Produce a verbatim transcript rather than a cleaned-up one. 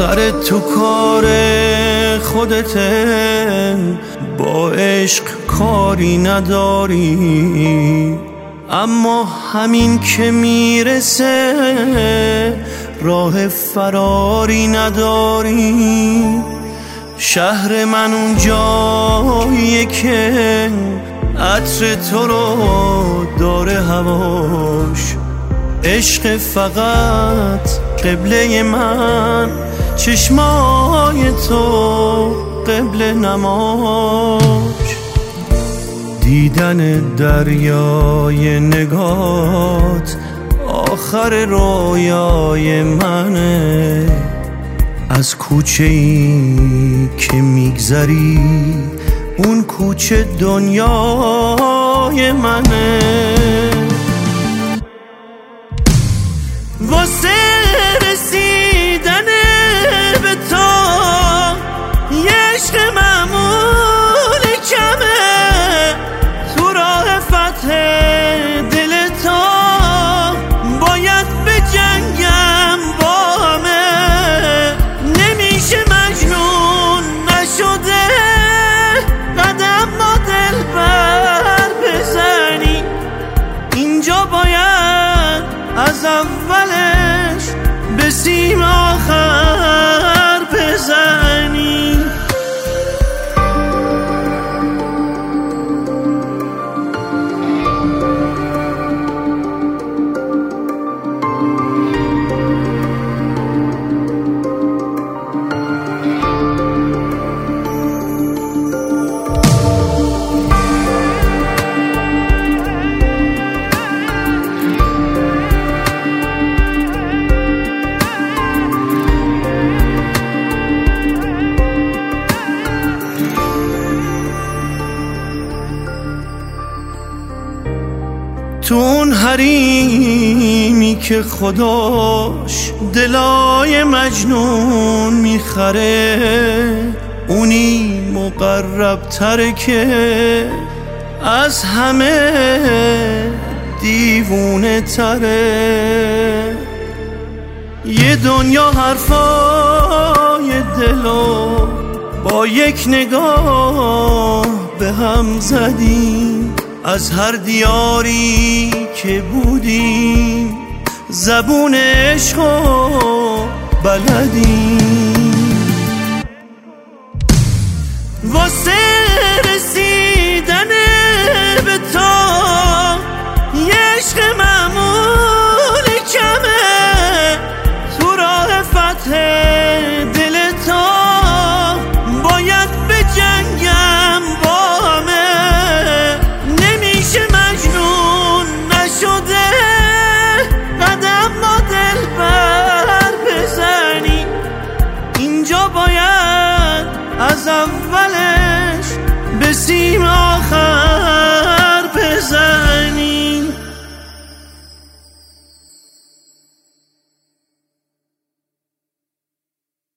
سر تو کار خودته، با عشق کاری نداری، اما همین که میرسه راه فراری نداری. شهر من اون جاییه که عطر تو رو داره هواش، عشق فقط قبله من، چشمای تو قبله نماش. دیدن دریای نگات آخر رویای منه، از کوچه ای که میگذری اون کوچه دنیای منه. واسه رسیدن به تو یه عشق معمول کمه، تو راه فتح دل تو باید به جنگم با همه. نمیشه مجنون نشده قدم با دل بر بزنی، اینجا باید از اولش به سیم آخر بزنی. تو اون حریمی که خداش دلای مجنون میخره، اونی مقرب تره که از همه دیوونه تره. یه دنیا حرفای دلو با یک نگاه به هم زدیم، از هر دیاری که بودیم زبون عشقو بلدیم. واسه